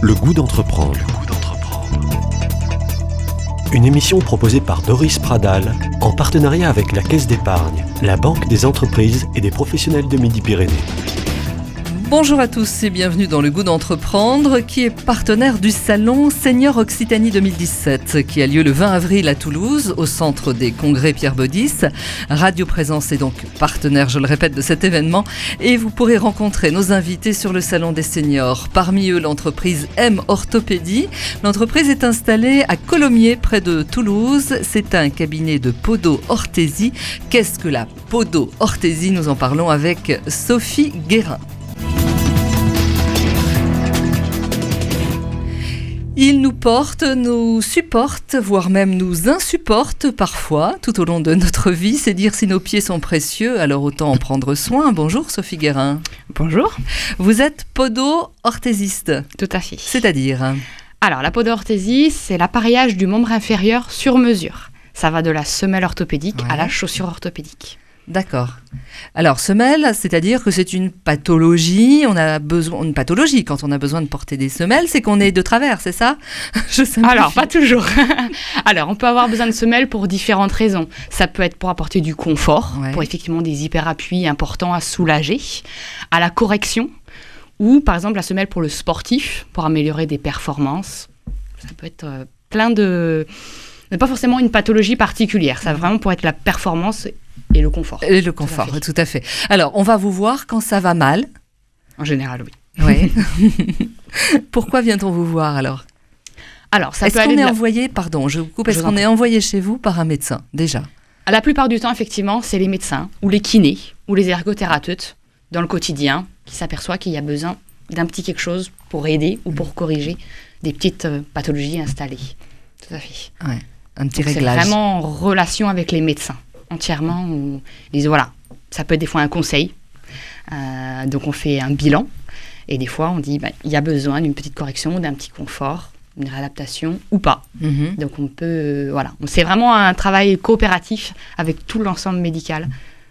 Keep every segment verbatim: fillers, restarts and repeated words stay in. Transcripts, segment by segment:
Le goût d'entreprendre. Une émission proposée par Doris Pradal en partenariat avec la Caisse d'épargne, la Banque des entreprises et des professionnels de Midi-Pyrénées. Bonjour à tous et bienvenue dans Le Goût d'entreprendre, qui est partenaire du salon Senior Occitanie deux mille dix-sept, qui a lieu le vingt avril à Toulouse, au centre des congrès Pierre Baudis. Radio Présence est donc partenaire, je le répète, de cet événement, et vous pourrez rencontrer nos invités sur le salon des seniors. Parmi eux, l'entreprise M Orthopédie. L'entreprise est installée à Colomiers, près de Toulouse. C'est un cabinet de podo-orthésie. Qu'est-ce que la podo-orthésie ? Nous en parlons avec Sophie Guérin. Ils nous portent, nous supportent, voire même nous insupportent parfois tout au long de notre vie. C'est dire si nos pieds sont précieux, alors autant en prendre soin. Bonjour Sophie Guérin. Bonjour. Vous êtes podo-orthésiste. Tout à fait. C'est-à-dire ? Alors la podo-orthésie, c'est l'appareillage du membre inférieur sur mesure. Ça va de la semelle orthopédique ouais. à la chaussure orthopédique. D'accord. Alors, semelle, c'est-à-dire que c'est une pathologie, on a besoin, une pathologie quand on a besoin de porter des semelles, c'est qu'on est de travers, c'est ça ? Je simplifie. Alors, pas toujours. Alors, on peut avoir besoin de semelles pour différentes raisons. Ça peut être pour apporter du confort, ouais. pour effectivement des hyperappuis importants à soulager, à la correction, ou par exemple la semelle pour le sportif, pour améliorer des performances. Ça peut être euh, plein de... Pas forcément une pathologie particulière, ça va vraiment pour être la performance et le confort. Et le confort, tout à, tout à fait. Alors, on va vous voir quand ça va mal. En général, oui. Oui. Pourquoi vient-on vous voir alors ? Alors, ça est-ce peut qu'on aller est la... envoyé, pardon, je vous coupe, est-ce je qu'on est envoyé chez vous par un médecin, déjà ? La plupart du temps, effectivement, c'est les médecins, ou les kinés, ou les ergothérapeutes, dans le quotidien, qui s'aperçoivent qu'il y a besoin d'un petit quelque chose pour aider ou pour corriger des petites euh, pathologies installées. Tout à fait. Ouais. Un petit donc réglage. C'est vraiment en relation avec les médecins, entièrement. Où ils disent, voilà, ça peut être des fois un conseil. Euh, donc, on fait un bilan. Et des fois, on dit, bah, il y a besoin d'une petite correction, d'un petit confort, une réadaptation ou pas. Mm-hmm. Donc, on peut... Euh, voilà. C'est vraiment un travail coopératif avec tout l'ensemble médical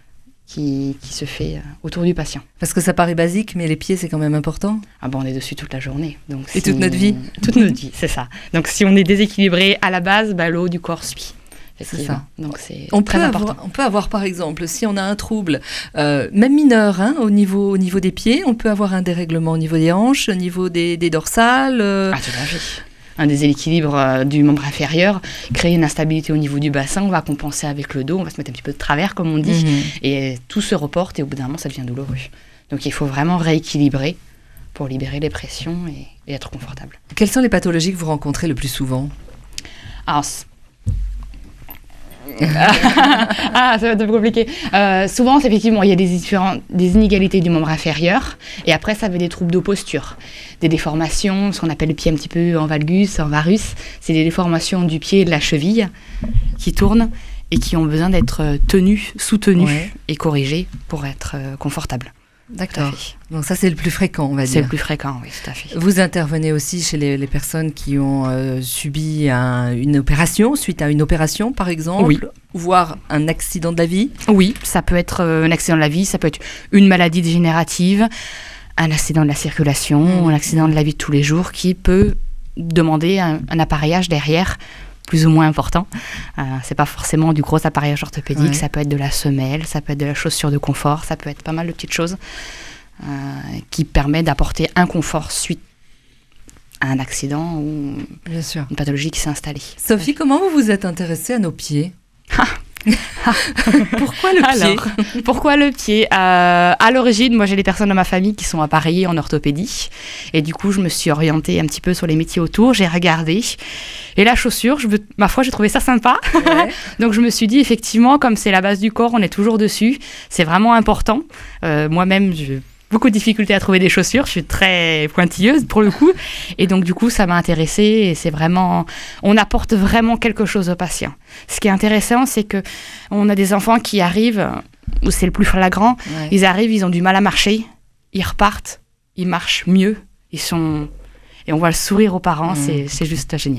qui, qui se fait euh, autour du patient. Parce que ça paraît basique, mais les pieds, c'est quand même important. Ah bon, on est dessus toute la journée. Donc et si toute notre vie. Toute notre vie, c'est ça. Donc si on est déséquilibré à la base, bah, le haut du corps suit. C'est ça. Donc c'est on très peut important. Avoir, on peut avoir, par exemple, si on a un trouble, euh, même mineur, hein, au, niveau, au niveau des pieds, on peut avoir un dérèglement au niveau des hanches, au niveau des, des dorsales. Euh... Ah, tout à fait. Un déséquilibre euh, du membre inférieur, créer une instabilité au niveau du bassin, on va compenser avec le dos, on va se mettre un petit peu de travers, comme on dit, mm-hmm. et tout se reporte, et au bout d'un moment, ça devient douloureux. Donc, il faut vraiment rééquilibrer pour libérer les pressions et, et être confortable. Quelles sont les pathologies que vous rencontrez le plus souvent ? Alors, ah, ça va être compliqué. Euh, souvent, effectivement, il y a des, différents, des inégalités du membre inférieur. Et après, ça va être des troubles de posture, des déformations, ce qu'on appelle le pied un petit peu en valgus, en varus. C'est des déformations du pied et de la cheville qui tournent et qui ont besoin d'être tenues, soutenues ouais. et corrigées pour être euh, confortables. D'accord. Donc ça, c'est le plus fréquent, on va dire. C'est le plus fréquent, oui, tout à fait. Vous intervenez aussi chez les, les personnes qui ont euh, subi un, une opération, suite à une opération, par exemple, oui. voire un accident de la vie. Oui, ça peut être euh, un accident de la vie, ça peut être une maladie dégénérative, un accident de la circulation, mmh. un accident de la vie de tous les jours qui peut demander un, un appareillage derrière plus ou moins important. Euh, c'est pas forcément du gros appareillage orthopédique, ouais. ça peut être de la semelle, ça peut être de la chaussure de confort, ça peut être pas mal de petites choses euh, qui permettent d'apporter un confort suite à un accident ou Bien sûr. une pathologie qui s'est installée. Sophie, comment vous vous êtes intéressée à nos pieds ? Pourquoi le pied ? Alors, pourquoi le pied euh, À l'origine, moi j'ai des personnes dans ma famille qui sont appareillées en orthopédie et du coup je me suis orientée un petit peu sur les métiers autour, j'ai regardé et la chaussure, je, ma foi j'ai trouvé ça sympa ouais. Donc je me suis dit effectivement comme c'est la base du corps, on est toujours dessus, c'est vraiment important. Euh, moi-même je beaucoup de difficultés à trouver des chaussures, je suis très pointilleuse pour le coup, et donc du coup ça m'a intéressée, et c'est vraiment, on apporte vraiment quelque chose aux patients. Ce qui est intéressant, c'est que on a des enfants qui arrivent, où c'est le plus flagrant, ouais. ils arrivent, ils ont du mal à marcher, ils repartent, ils marchent mieux, ils sont, et on voit le sourire aux parents, mmh. c'est, c'est juste génial.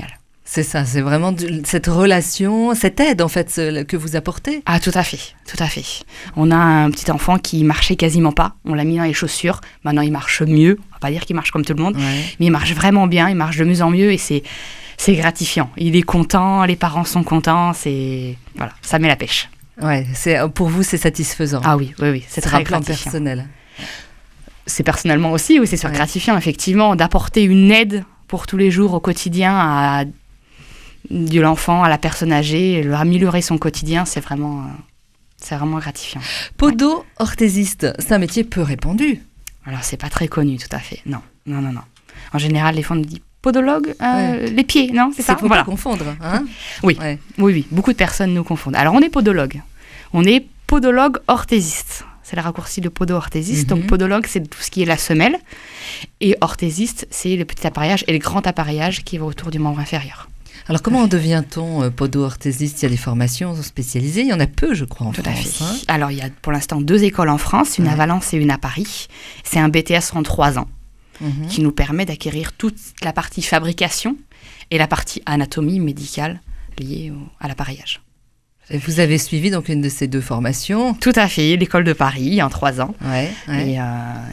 C'est ça, c'est vraiment de, cette relation, cette aide en fait que vous apportez. Ah, tout à fait, tout à fait. On a un petit enfant qui marchait quasiment pas. On l'a mis dans les chaussures. Maintenant, il marche mieux. On va pas dire qu'il marche comme tout le monde, ouais. mais il marche vraiment bien. Il marche de mieux en mieux et c'est, c'est gratifiant. Il est content, les parents sont contents. C'est voilà, ça met la pêche. Ouais, c'est pour vous, c'est satisfaisant. Ah oui, oui, oui, c'est sur très un plan gratifiant. Personnel. C'est personnellement aussi, oui, c'est sûr, ouais. gratifiant effectivement d'apporter une aide pour tous les jours au quotidien à de l'enfant à la personne âgée, leur améliorer son quotidien, c'est vraiment, euh, c'est vraiment gratifiant. Podo-orthésiste, c'est un métier peu répandu. Alors, c'est pas très connu, tout à fait. Non, non, non, non. En général, les gens nous disent podologue, euh, ouais. les pieds, non, c'est, c'est ça. Il faut voilà. pas confondre, hein. Oui, ouais. oui, oui. Beaucoup de personnes nous confondent. Alors, on est podologue. On est podologue orthésiste. C'est le raccourci de podo-orthésiste. Mm-hmm. Donc, podologue, c'est tout ce qui est la semelle. Et orthésiste, c'est le petit appareillage et le grand appareillage qui va autour du membre inférieur. Alors, comment devient-on euh, podo-orthésiste ? Il y a des formations spécialisées. Il y en a peu, je crois, en Tout France. à fait. Hein. Alors, il y a pour l'instant deux écoles en France, une ouais. à Valence et une à Paris. C'est un B T S en trois ans mm-hmm. qui nous permet d'acquérir toute la partie fabrication et la partie anatomie médicale liée au, à l'appareillage. Et vous avez suivi donc une de ces deux formations ? Tout à fait, l'école de Paris en trois ans. Ouais, ouais. Et, euh,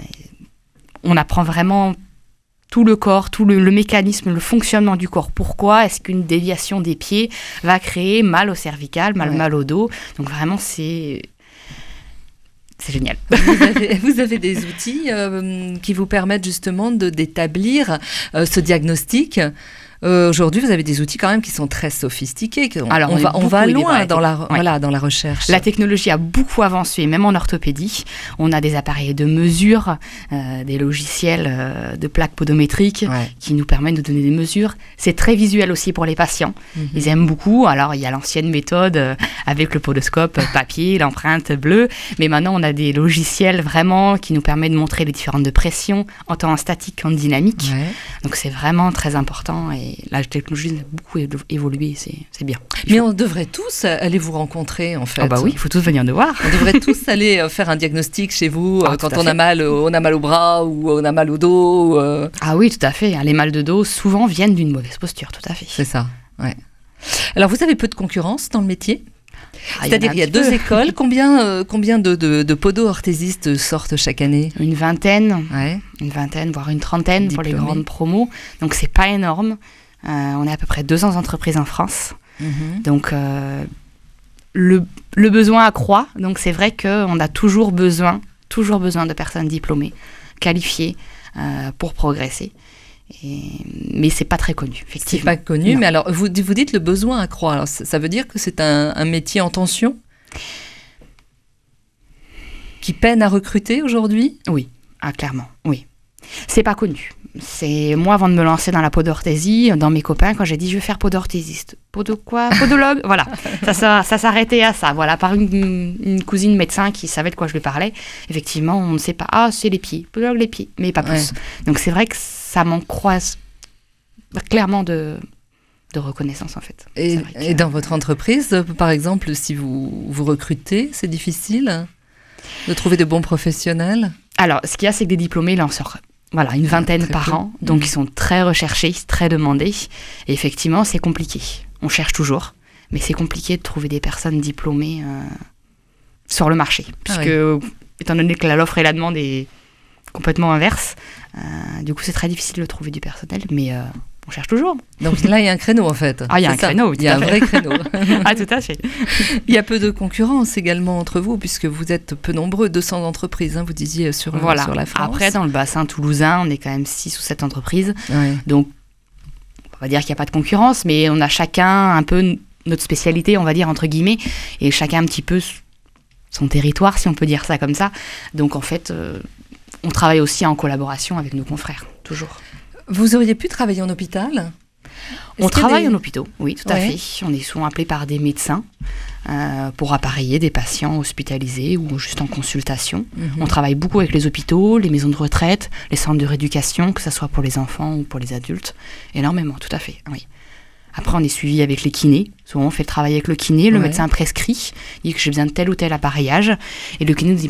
on apprend vraiment tout le corps, tout le, le mécanisme, le fonctionnement du corps. Pourquoi est-ce qu'une déviation des pieds va créer mal au cervical, mal, ouais. mal au dos ? Donc vraiment, c'est, c'est génial. Vous avez, vous avez des outils euh, qui vous permettent justement de, d'établir euh, ce diagnostic. Euh, aujourd'hui, vous avez des outils quand même qui sont très sophistiqués. On, Alors, on, on va, on va loin dans la, ouais. voilà, dans la recherche. La technologie a beaucoup avancé, même en orthopédie. On a des appareils de mesure, euh, des logiciels euh, de plaques podométriques ouais. qui nous permettent de donner des mesures. C'est très visuel aussi pour les patients. Mm-hmm. Ils aiment beaucoup. Alors, il y a l'ancienne méthode euh, avec le podoscope papier, l'empreinte bleue. Mais maintenant, on a des logiciels vraiment qui nous permettent de montrer les différentes pressions en temps statique, en dynamique. Ouais. Donc, c'est vraiment très important et la technologie a beaucoup évolué, c'est, c'est bien. Mais faut... on devrait tous aller vous rencontrer, en fait. Oh bah oui, il faut tous venir nous voir. On devrait tous aller faire un diagnostic chez vous ah, quand on a, mal, on a mal au bras ou on a mal au dos. Euh... Ah oui, tout à fait. Les mal de dos, souvent, viennent d'une mauvaise posture, tout à fait. C'est ça, ouais. Alors, vous avez peu de concurrence dans le métier ? Ah, C'est-à-dire qu'il y a, y a deux peu. écoles. Combien, euh, combien de, de, de podo-orthésistes sortent chaque année ? Une vingtaine, ouais. une vingtaine, voire une trentaine Diplômés. Pour les grandes promos. Donc, c'est pas énorme. Euh, on est à peu près deux cents entreprises en France. Mm-hmm. Donc, euh, le, le besoin accroît. Donc, c'est vrai qu'on a toujours besoin, toujours besoin de personnes diplômées, qualifiées euh, pour progresser. Et, mais c'est pas très connu, effectivement. C'est pas connu, non. Mais alors, vous, vous dites le besoin accroît. Alors, ça veut dire que c'est un, un métier en tension qui peine à recruter aujourd'hui ? Oui, ah, clairement, oui. C'est pas connu. C'est moi, avant de me lancer dans la podorthésie, dans mes copains, quand j'ai dit je vais faire podorthésiste. Podo quoi ? Podologue ? Voilà. Ça, ça, ça s'arrêtait à ça. Voilà, par une, une cousine médecin qui savait de quoi je lui parlais. Effectivement, on ne sait pas. Ah, c'est les pieds. Podologue, les pieds. Mais pas plus. Ouais. Donc, c'est vrai que ça m'en croise clairement de, de reconnaissance, en fait. Et, que, et dans votre entreprise, par exemple, si vous, vous recrutez, c'est difficile de trouver de bons professionnels ? Alors, ce qu'il y a, c'est que des diplômés, il en sort... Voilà, une vingtaine par peu. an, donc mmh. ils sont très recherchés, très demandés. Et effectivement, c'est compliqué. On cherche toujours, mais c'est compliqué de trouver des personnes diplômées euh, sur le marché. Puisque, ah oui. étant donné que l'offre et la demande est complètement inverse, euh, du coup, c'est très difficile de trouver du personnel, mais euh, on cherche toujours. Donc là, il y a un créneau, en fait. Ah, il y a un ça. créneau, Il y a un vrai créneau. Ah, tout à fait. Il y a peu de concurrence également entre vous, puisque vous êtes peu nombreux, deux cents entreprises, hein, vous disiez, sur, voilà. sur la France. Après, dans le bassin toulousain, on est quand même six ou sept entreprises. Ouais. Donc, on va dire qu'il n'y a pas de concurrence, mais on a chacun un peu notre spécialité, on va dire, entre guillemets, et chacun un petit peu son territoire, si on peut dire ça comme ça. Donc, en fait, euh, on travaille aussi en collaboration avec nos confrères, toujours. Vous auriez pu travailler en hôpital ? On travaille des... en hôpitaux, oui, tout à ouais. fait. On est souvent appelé par des médecins euh, pour appareiller des patients hospitalisés ou juste en consultation. Mm-hmm. On travaille beaucoup avec les hôpitaux, les maisons de retraite, les centres de rééducation, que ce soit pour les enfants ou pour les adultes. Énormément, tout à fait, oui. Après, on est suivi avec les kinés. Souvent, on fait le travail avec le kiné. Le ouais. médecin prescrit, dit que j'ai besoin de tel ou tel appareillage. Et le kiné nous dit, bah voilà,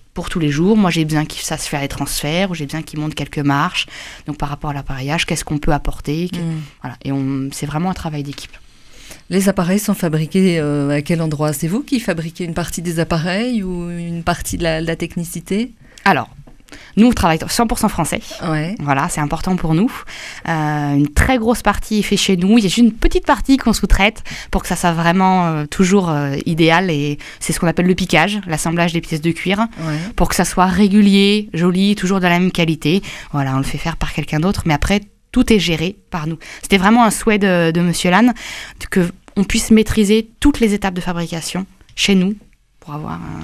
pour tous les jours. Moi, j'ai besoin que ça se fasse les transferts, ou j'ai besoin qu'il monte quelques marches. Donc, par rapport à l'appareillage, qu'est-ce qu'on peut apporter que, mmh. Voilà. Et on, c'est vraiment un travail d'équipe. Les appareils sont fabriqués euh, à quel endroit ? C'est vous qui fabriquez une partie des appareils ou une partie de la, de la technicité ? Alors, nous, on travaille cent pour cent français. Ouais. Voilà, c'est important pour nous. Euh, une très grosse partie est faite chez nous. Il y a juste une petite partie qu'on sous-traite pour que ça soit vraiment euh, toujours euh, idéal. Et c'est ce qu'on appelle le piquage, l'assemblage des pièces de cuir, ouais. Pour que ça soit régulier, joli, toujours de la même qualité. Voilà, on le fait faire par quelqu'un d'autre. Mais après, tout est géré par nous. C'était vraiment un souhait de, de Monsieur Lannes qu'on puisse maîtriser toutes les étapes de fabrication chez nous pour avoir un...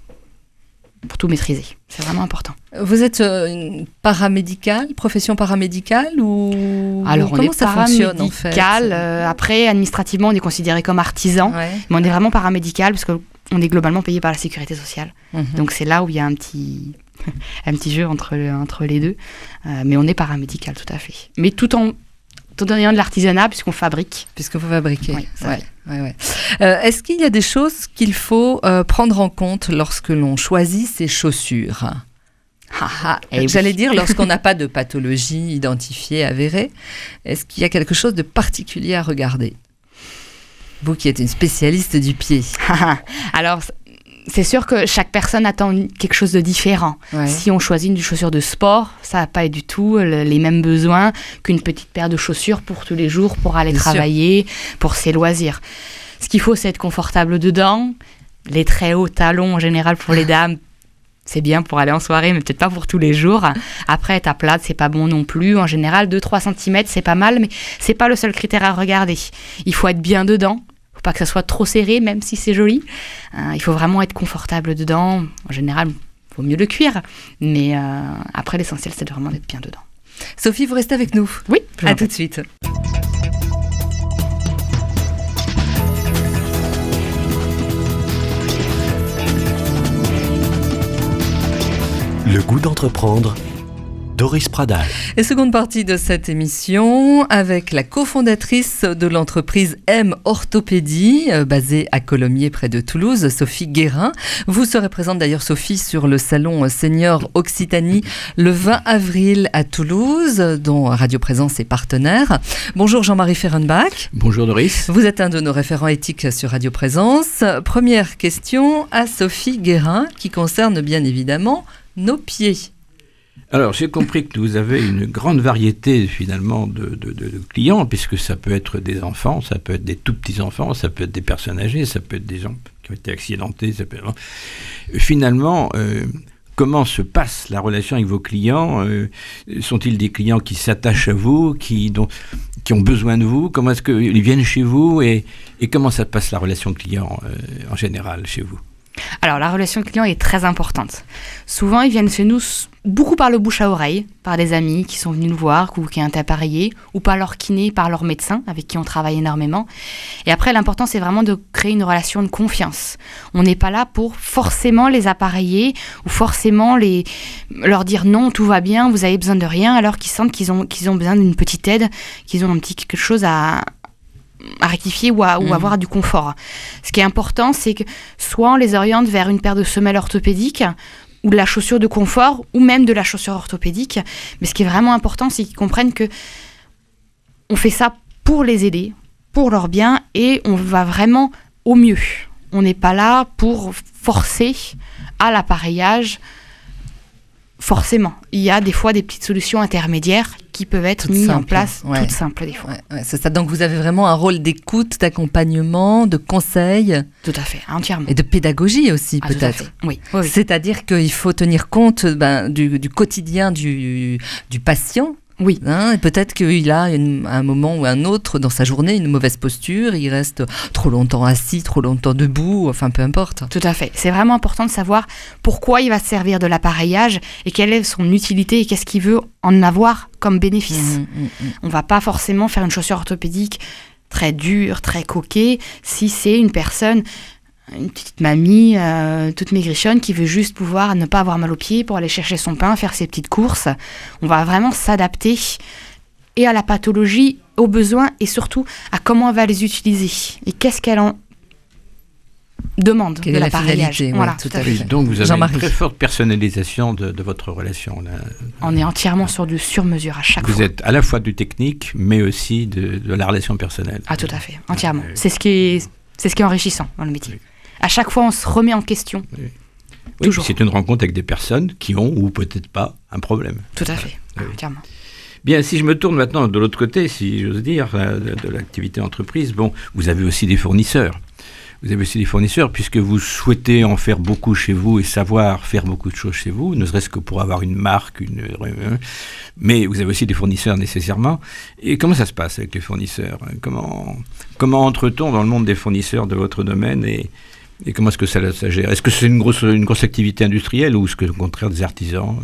pour tout maîtriser. C'est vraiment important. Vous êtes une paramédicale, profession paramédicale ou alors comment on est ça fonctionne en fait ? euh, Après, administrativement, on est considéré comme artisan, ouais. Mais on est vraiment paramédical parce qu'on est globalement payé par la sécurité sociale. Mm-hmm. Donc c'est là où il y a un petit, un petit jeu entre, entre les deux. Euh, mais on est paramédical, tout à fait. Mais tout en tout en ayant de l'artisanat, puisqu'on fabrique. Puisqu'on peut fabriquer. Oui, c'est ouais, ouais, ouais. Euh, est-ce qu'il y a des choses qu'il faut euh, prendre en compte lorsque l'on choisit ses chaussures ? ah, ah, J'allais oui. dire, lorsqu'on n'a pas de pathologie identifiée, avérée, est-ce qu'il y a quelque chose de particulier à regarder ? Vous qui êtes une spécialiste du pied. Alors... c'est sûr que chaque personne attend quelque chose de différent. Ouais. Si on choisit une chaussure de sport, ça n'a pas du tout les mêmes besoins qu'une petite paire de chaussures pour tous les jours, pour aller Bien travailler, sûr. Pour ses loisirs. Ce qu'il faut, c'est être confortable dedans. Les très hauts talons, en général, pour les dames, c'est bien pour aller en soirée, mais peut-être pas pour tous les jours. Après, ta plate, c'est pas bon non plus. En général, deux à trois centimètres, c'est pas mal, mais c'est pas le seul critère à regarder. Il faut être bien dedans. Pas que ça soit trop serré, même si c'est joli. Euh, il faut vraiment être confortable dedans. En général, il vaut mieux le cuir. Mais euh, après, l'essentiel, c'est vraiment d'être bien dedans. Sophie, vous restez avec nous ? Oui. À tout de suite. Le goût d'entreprendre, Doris Pradal. Et seconde partie de cette émission avec la cofondatrice de l'entreprise M Orthopédie, euh, basée à Colomiers près de Toulouse, Sophie Guérin. Vous serez présente d'ailleurs, Sophie, sur le salon Senior Occitanie le vingt avril à Toulouse, dont Radio Présence est partenaire. Bonjour Jean-Marie Fehrenbach. Bonjour Doris. Vous êtes un de nos référents éthiques sur Radio Présence. Première question à Sophie Guérin qui concerne bien évidemment nos pieds. Alors, j'ai compris que vous avez une grande variété, finalement, de, de, de, de clients, puisque ça peut être des enfants, ça peut être des tout petits-enfants, ça peut être des personnes âgées, ça peut être des gens qui ont été accidentés, ça peut être... Finalement, euh, comment se passe la relation avec vos clients ? euh, Sont-ils des clients qui s'attachent à vous, qui, dont, qui ont besoin de vous ? Comment est-ce qu'ils viennent chez vous ? et, et comment ça passe la relation client, euh, en général, chez vous ? Alors, la relation client est très importante. Souvent, ils viennent chez nous beaucoup par le bouche à oreille, par des amis qui sont venus nous voir ou qui ont été appareillés, ou par leur kiné, par leur médecin, avec qui on travaille énormément. Et après, l'important, c'est vraiment de créer une relation de confiance. On n'est pas là pour forcément les appareiller ou forcément les... leur dire non, tout va bien, vous avez besoin de rien, alors qu'ils sentent qu'ils ont, qu'ils ont besoin d'une petite aide, qu'ils ont un petit quelque chose à... à rectifier ou, à, ou mmh. avoir du confort. Ce qui est important, c'est que soit on les oriente vers une paire de semelles orthopédiques ou de la chaussure de confort ou même de la chaussure orthopédique. Mais ce qui est vraiment important, c'est qu'ils comprennent que on fait ça pour les aider, pour leur bien, et on va vraiment au mieux. On n'est pas là pour forcer à l'appareillage. Forcément, il y a des fois des petites solutions intermédiaires qui peuvent être mises en place, ouais. toutes simples des fois. Ouais, ouais, c'est ça. Donc vous avez vraiment un rôle d'écoute, d'accompagnement, de conseil. Tout à fait, entièrement. Et de pédagogie aussi, ah, peut-être. Oui, oui, oui. C'est-à-dire qu'il faut tenir compte ben, du, du quotidien du, du patient. Oui. Hein, et peut-être qu'il a une, un moment ou un autre dans sa journée une mauvaise posture, il reste trop longtemps assis, trop longtemps debout, enfin peu importe. Tout à fait. C'est vraiment important de savoir pourquoi il va se servir de l'appareillage et quelle est son utilité et qu'est-ce qu'il veut en avoir comme bénéfice. Mmh, mmh, mmh. On ne va pas forcément faire une chaussure orthopédique très dure, très coquée, si c'est une personne... une petite mamie euh, toute maigrichonne qui veut juste pouvoir ne pas avoir mal aux pieds pour aller chercher son pain, faire ses petites courses. On va vraiment s'adapter et à la pathologie, aux besoins et surtout à comment elle va les utiliser et qu'est-ce qu'elle en demande Quelle de est la l'appareillage. finalité, ouais, Voilà, tout tout à à fait. fait. Oui, donc vous avez Jean-Marie. une très forte personnalisation de, de votre relation. Là. On est entièrement sur du sur-mesure à chaque Vous fois. êtes à la fois du technique, mais aussi de, de la relation personnelle. Ah, tout à fait, entièrement. Oui. C'est ce qui est, c'est ce qui est enrichissant dans le métier. Oui. À chaque fois, on se remet en question. Oui, Toujours. c'est une rencontre avec des personnes qui ont, ou peut-être pas, un problème. Tout à fait, Oui. entièrement. Bien, si je me tourne maintenant de l'autre côté, si j'ose dire, euh, de, de l'activité entreprise, bon, vous avez aussi des fournisseurs. Vous avez aussi des fournisseurs, puisque vous souhaitez en faire beaucoup chez vous et savoir faire beaucoup de choses chez vous, ne serait-ce que pour avoir une marque, une... mais vous avez aussi des fournisseurs nécessairement. Et comment ça se passe avec les fournisseurs ? Comment, comment entre-t-on dans le monde des fournisseurs de votre domaine et, et comment est-ce que ça, ça gère ? Est-ce que c'est une grosse, une grosse activité industrielle ou est-ce que, au contraire, des artisans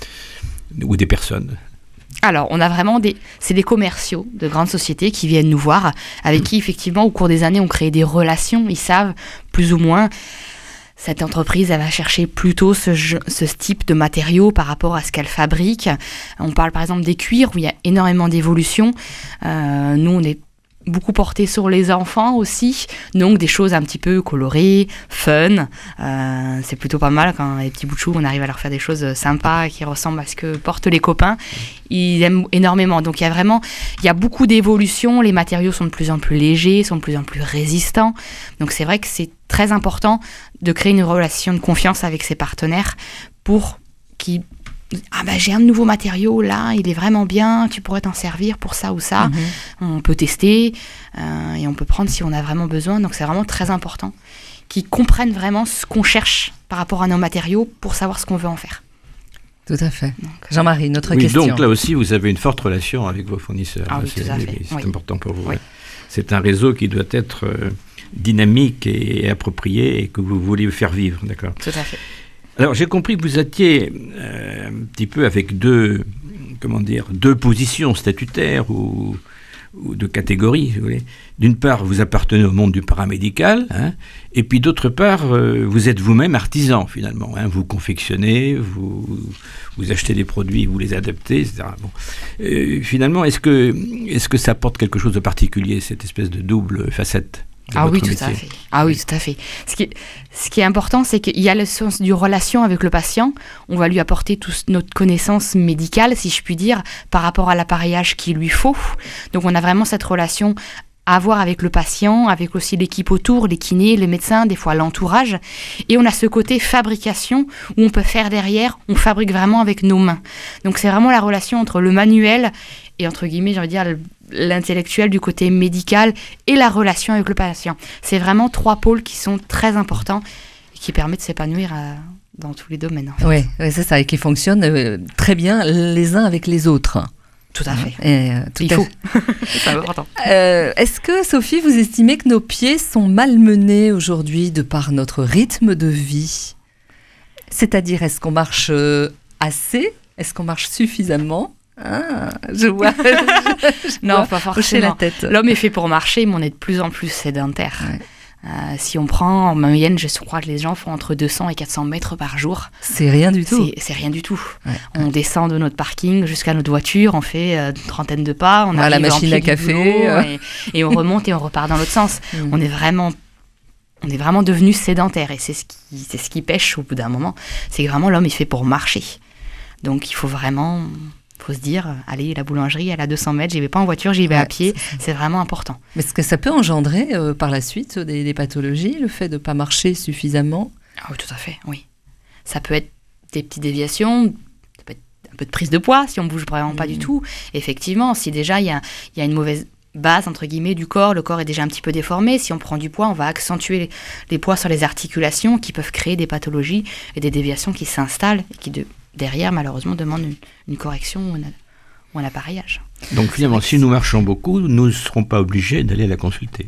euh, ou des personnes ? Alors, on a vraiment des... C'est des commerciaux de grandes sociétés qui viennent nous voir, avec qui, effectivement, au cours des années, on crée des relations. Ils savent, plus ou moins, cette entreprise, elle va chercher plutôt ce, jeu- ce type de matériaux par rapport à ce qu'elle fabrique. On parle, par exemple, des cuirs, où il y a énormément d'évolution. Euh, nous, on est beaucoup porté sur les enfants aussi, donc des choses un petit peu colorées, fun. Euh, c'est plutôt pas mal quand les petits bouts de chou, on arrive à leur faire des choses sympas qui ressemblent à ce que portent les copains. Ils aiment énormément. Donc il y a vraiment, il y a beaucoup d'évolution. Les matériaux sont de plus en plus légers, sont de plus en plus résistants. Donc c'est vrai que c'est très important de créer une relation de confiance avec ses partenaires pour qu'ils ah ben j'ai un nouveau matériau là, il est vraiment bien, tu pourrais t'en servir pour ça ou ça. Mhm. On peut tester euh, et on peut prendre si on a vraiment besoin. Donc c'est vraiment très important qu'ils comprennent vraiment ce qu'on cherche par rapport à nos matériaux pour savoir ce qu'on veut en faire. Tout à fait. Donc, Jean-Marie, notre Oui, question. donc là aussi, vous avez une forte relation avec vos fournisseurs. Ah oui, c'est, tout à fait, c'est oui. important pour vous. Oui. C'est un réseau qui doit être euh, dynamique et approprié et que vous voulez faire vivre, d'accord ? tout à fait. Alors, j'ai compris que vous étiez euh, un petit peu avec deux, comment dire, deux positions statutaires ou, ou de catégories, si vous voulez. D'une part, vous appartenez au monde du paramédical, hein, et puis d'autre part, euh, vous êtes vous-même artisan, finalement. Hein, vous confectionnez, vous, vous achetez des produits, vous les adaptez, et cetera. Bon. Euh, finalement, est-ce que, est-ce que ça apporte quelque chose de particulier, cette espèce de double facette ? Ah oui, votre tout à métier. fait. Ah oui, tout à fait. Ce qui est, ce qui est important, c'est qu'il y a le sens du relation avec le patient. On va lui apporter toute notre connaissance médicale, si je puis dire, par rapport à l'appareillage qu'il lui faut. Donc on a vraiment cette relation à avoir avec le patient, avec aussi l'équipe autour, les kinés, les médecins, des fois l'entourage. Et on a ce côté fabrication où on peut faire derrière, on fabrique vraiment avec nos mains. Donc c'est vraiment la relation entre le manuel et, entre guillemets, j'ai envie de dire, l'intellectuel du côté médical et la relation avec le patient. C'est vraiment trois pôles qui sont très importants et qui permettent de s'épanouir à, dans tous les domaines. En fait. Oui, ouais, c'est ça, et qui fonctionnent euh, très bien les uns avec les autres. Tout à fait. Et, euh, tout Il à faut. fait. C'est important. Euh, est-ce que, Sophie, vous estimez que nos pieds sont malmenés aujourd'hui de par notre rythme de vie ? C'est-à-dire, est-ce qu'on marche euh, assez ? Est-ce qu'on marche suffisamment ? Ah, je vois. je, je Non, vois pas hocher la forcément. tête. L'homme est fait pour marcher, mais on est de plus en plus sédentaire. Ouais. Euh, si on prend en moyenne, je crois que les gens font entre deux cents et quatre cents mètres par jour. C'est rien du tout. C'est, c'est rien du tout. Ouais. On descend de notre parking jusqu'à notre voiture, on fait euh, une trentaine de pas, on Voilà, arrive la en machine pied à du café, boulot, euh. et, et on remonte et on repart dans l'autre sens. Mm. On est vraiment, on est vraiment devenu sédentaire et c'est ce qui, c'est ce qui pêche au bout d'un moment. C'est que vraiment l'homme est fait pour marcher. Donc il faut vraiment, faut se dire, allez, la boulangerie, elle a deux cents mètres, j'y vais pas en voiture, j'y vais Ouais, à pied. c'est ça. C'est vraiment important. Mais est-ce que ça peut engendrer euh, par la suite des, des pathologies, le fait de ne pas marcher suffisamment ? Ah oui, tout à fait, oui. Ça peut être des petites déviations, ça peut être un peu de prise de poids si on bouge vraiment pas Mmh. du tout. Effectivement, si déjà il y a, il y a une mauvaise base, entre guillemets, du corps, le corps est déjà un petit peu déformé, si on prend du poids, on va accentuer les, les poids sur les articulations qui peuvent créer des pathologies et des déviations qui s'installent et qui, de, derrière, malheureusement, demandent une, une correction ou un, ou un appareillage. Donc finalement, si nous marchons beaucoup, nous ne serons pas obligés d'aller la consulter.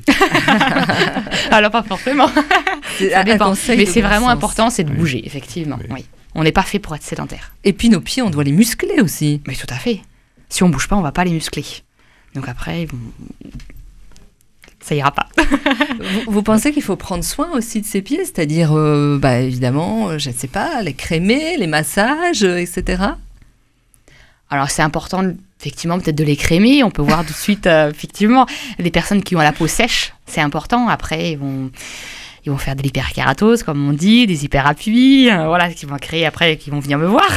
Alors, pas forcément. C'est Ça un dépend. conseil Mais de c'est bon vraiment sens. important, c'est de Oui. bouger, effectivement. Oui. Oui. On n'est pas fait pour être sédentaire. Et puis nos pieds, on doit les muscler aussi. Mais tout à fait. Si on bouge pas, on va pas les muscler. Donc après, ça ira pas. vous, vous pensez qu'il faut prendre soin aussi de ses pieds, c'est-à-dire, euh, bah, évidemment, euh, je ne sais pas, les crémer, les massages, euh, et cetera. Alors c'est important, effectivement, peut-être de les crémer. On peut voir tout de suite, euh, effectivement, les personnes qui ont la peau sèche, c'est important. Après, ils vont, Ils vont faire de l'hyperkératose, comme on dit, des hyperappuis, euh, voilà, qui vont créer après, qui vont venir me voir.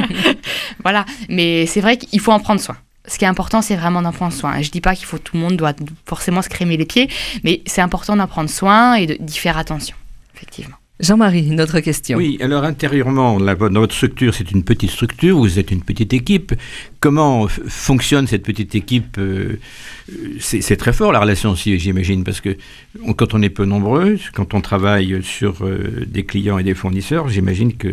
Voilà, mais c'est vrai qu'il faut en prendre soin. Ce qui est important, c'est vraiment d'en prendre soin. Je ne dis pas qu'il faut tout le monde doit forcément se crémer les pieds, mais c'est important d'en prendre soin et de, d'y faire attention, effectivement. Jean-Marie, une autre question. Oui, alors intérieurement, la, dans votre structure, c'est une petite structure, vous êtes une petite équipe. Comment f- fonctionne cette petite équipe euh, c'est, c'est très fort la relation aussi, j'imagine, parce que on, quand on est peu nombreux, quand on travaille sur euh, des clients et des fournisseurs, j'imagine que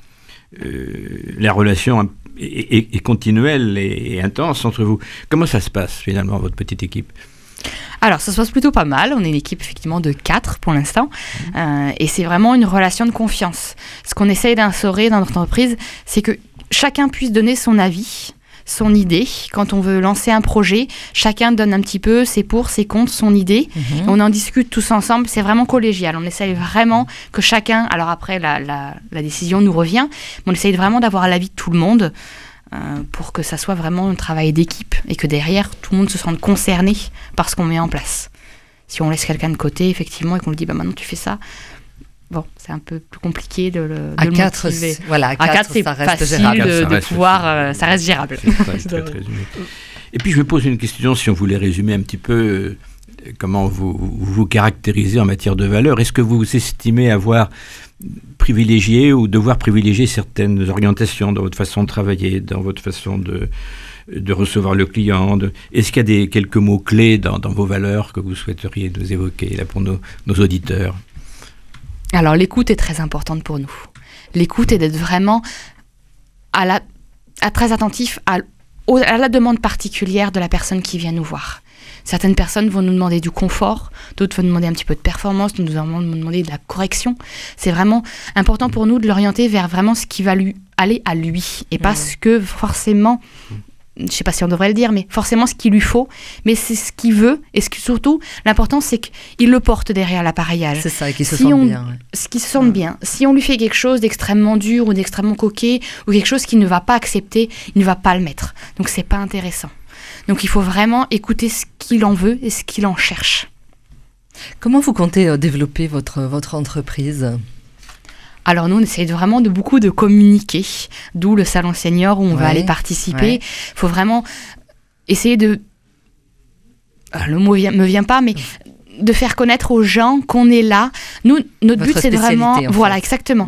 euh, la relation est, est, est continuelle et, et intense entre vous. Comment ça se passe finalement, votre petite équipe ? Alors, ça se passe plutôt pas mal. On est une équipe effectivement de quatre pour l'instant. Mmh. Euh, et c'est vraiment une relation de confiance. Ce qu'on essaye d'instaurer dans notre entreprise, c'est que chacun puisse donner son avis, son idée. Quand on veut lancer un projet, chacun donne un petit peu ses pour, ses contre, son idée. Mmh. On en discute tous ensemble. C'est vraiment collégial. On essaye vraiment que chacun... Alors après, la, la, la décision nous revient. Mais on essaye vraiment d'avoir l'avis de tout le monde. Euh, pour que ça soit vraiment un travail d'équipe et que derrière, tout le monde se sente concerné par ce qu'on met en place. Si on laisse quelqu'un de côté, effectivement, et qu'on lui dit bah, « maintenant tu fais ça », bon, c'est un peu plus compliqué de le, de à le quatre, motiver. Voilà, à, à quatre, quatre, c'est ça reste facile gérable. de, ça de reste pouvoir... Euh, ça reste gérable. C'est très, très, très Et puis je me pose une question, si on voulait résumer un petit peu euh, comment vous, vous vous caractérisez en matière de valeur. Est-ce que vous estimez avoir privilégier ou devoir privilégier certaines orientations dans votre façon de travailler, dans votre façon de, de recevoir le client. De... Est-ce qu'il y a des, quelques mots-clés dans, dans vos valeurs que vous souhaiteriez nous évoquer là, pour nos, nos auditeurs ? Alors, l'écoute est très importante pour nous. L'écoute est d'être vraiment à la, à très attentif à, à la demande particulière de la personne qui vient nous voir. Certaines personnes vont nous demander du confort, d'autres vont nous demander un petit peu de performance, d'autres vont nous demander de la correction. C'est vraiment important pour nous de l'orienter vers vraiment ce qui va lui aller à lui et pas mmh. ce que forcément, je ne sais pas si on devrait le dire, mais forcément ce qu'il lui faut, mais c'est ce qu'il veut et ce que, surtout, l'important c'est qu'il le porte derrière l'appareillage. C'est ça, et qu'il se si sente on, bien. Ouais. Qu'il se sente ouais. bien. Si on lui fait quelque chose d'extrêmement dur ou d'extrêmement coquet ou quelque chose qu'il ne va pas accepter, il ne va pas le mettre. Donc c'est pas intéressant. Donc il faut vraiment écouter ce qu'il en veut et ce qu'il en cherche. Comment vous comptez euh, développer votre, votre entreprise ? Alors nous, on essaye de vraiment de beaucoup de communiquer, d'où le salon senior où on ouais, va aller participer. Il ouais. faut vraiment essayer de... Alors, le mot ne me vient pas, mais de faire connaître aux gens qu'on est là. Nous, notre votre but, c'est de vraiment... Voilà, fait. exactement. Mmh.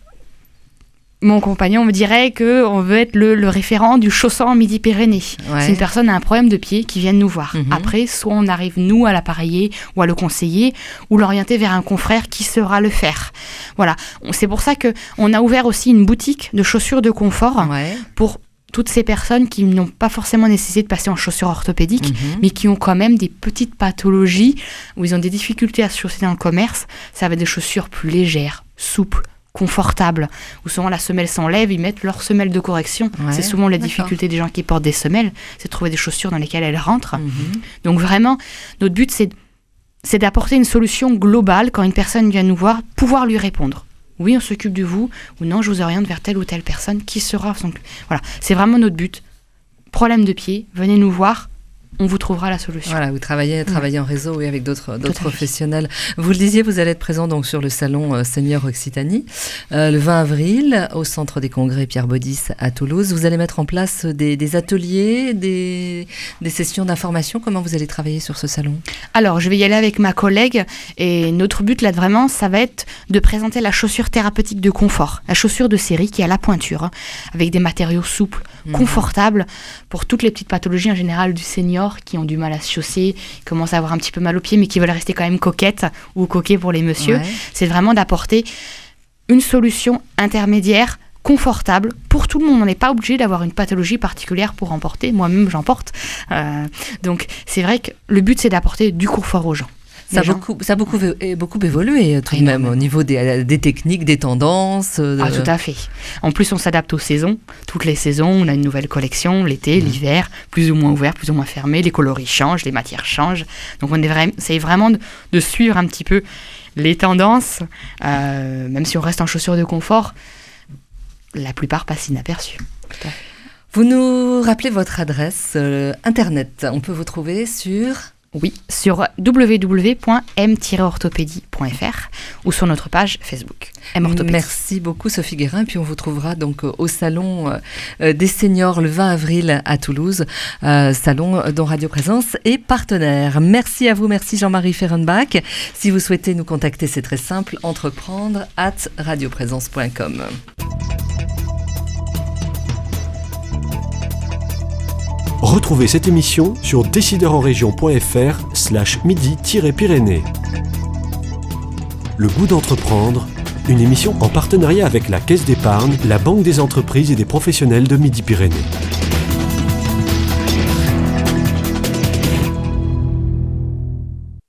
Mon compagnon me dirait qu'on veut être le, le référent du chaussant Midi-Pyrénées. Ouais. Si une personne a un problème de pied, qui vienne nous voir. Mm-hmm. Après, soit on arrive, nous, à l'appareiller ou à le conseiller, ou l'orienter vers un confrère qui saura le faire. Voilà. C'est pour ça qu'on a ouvert aussi une boutique de chaussures de confort ouais. pour toutes ces personnes qui n'ont pas forcément nécessité de passer en chaussures orthopédiques, mm-hmm. mais qui ont quand même des petites pathologies où ils ont des difficultés à se chausser dans le commerce. Ça va être des chaussures plus légères, souples, confortable, où souvent la semelle s'enlève, ils mettent leur semelle de correction. Ouais, c'est souvent la difficulté des gens qui portent des semelles, c'est de trouver des chaussures dans lesquelles elles rentrent. Mm-hmm. Donc vraiment, notre but, c'est, c'est d'apporter une solution globale quand une personne vient nous voir, pouvoir lui répondre. Oui, on s'occupe de vous, ou non, je vous oriente vers telle ou telle personne qui sera... Son... Voilà, c'est vraiment notre but. Problème de pied, venez nous voir, on vous trouvera la solution. Voilà, vous travaillez, travaillez ouais. en réseau et avec d'autres, d'autres professionnels. Vous le disiez, vous allez être présent donc sur le salon euh, Senior Occitanie euh, le vingt avril au Centre des Congrès Pierre Baudis à Toulouse. Vous allez mettre en place des, des ateliers, des, des sessions d'information. Comment vous allez travailler sur ce salon ? Alors, je vais y aller avec ma collègue et notre but là vraiment, ça va être de présenter la chaussure thérapeutique de confort, la chaussure de série qui a la pointure, hein, avec des matériaux souples, mmh. confortables pour toutes les petites pathologies en général du senior qui ont du mal à se chausser, qui commencent à avoir un petit peu mal aux pieds, mais qui veulent rester quand même coquettes ou coquets pour les messieurs. Ouais. C'est vraiment d'apporter une solution intermédiaire, confortable pour tout le monde. On n'est pas obligé d'avoir une pathologie particulière pour en porter. Moi-même, j'en porte. Euh, donc, c'est vrai que le but, c'est d'apporter du confort aux gens. Ça a, beaucoup, ça a beaucoup, beaucoup évolué tout de même au niveau des, des techniques, des tendances. De... Ah, tout à fait. En plus, on s'adapte aux saisons. Toutes les saisons, on a une nouvelle collection, l'été, mmh. l'hiver, plus ou moins ouvert, plus ou moins fermé. Les coloris changent, les matières changent. Donc, on est vra- c'est vraiment de, de suivre un petit peu les tendances. Euh, même si on reste en chaussures de confort, la plupart passent inaperçus. Tout à fait. Vous nous rappelez votre adresse euh, internet. On peut vous trouver sur... Oui, sur w w w point m tiret orthopédie point f r ou sur notre page Facebook. M Orthopédie. Merci beaucoup Sophie Guérin, puis on vous trouvera donc au salon euh, des seniors le vingt avril à Toulouse, euh, salon dont Radio Présence est partenaire. Merci à vous, merci Jean-Marie Ferrenbach. Si vous souhaitez nous contacter, c'est très simple, entreprendre at radioprésence point com. Retrouvez cette émission sur décideurenrégion.fr slash midi-pyrénées. Le goût d'entreprendre, une émission en partenariat avec la Caisse d'épargne, la Banque des entreprises et des professionnels de Midi-Pyrénées.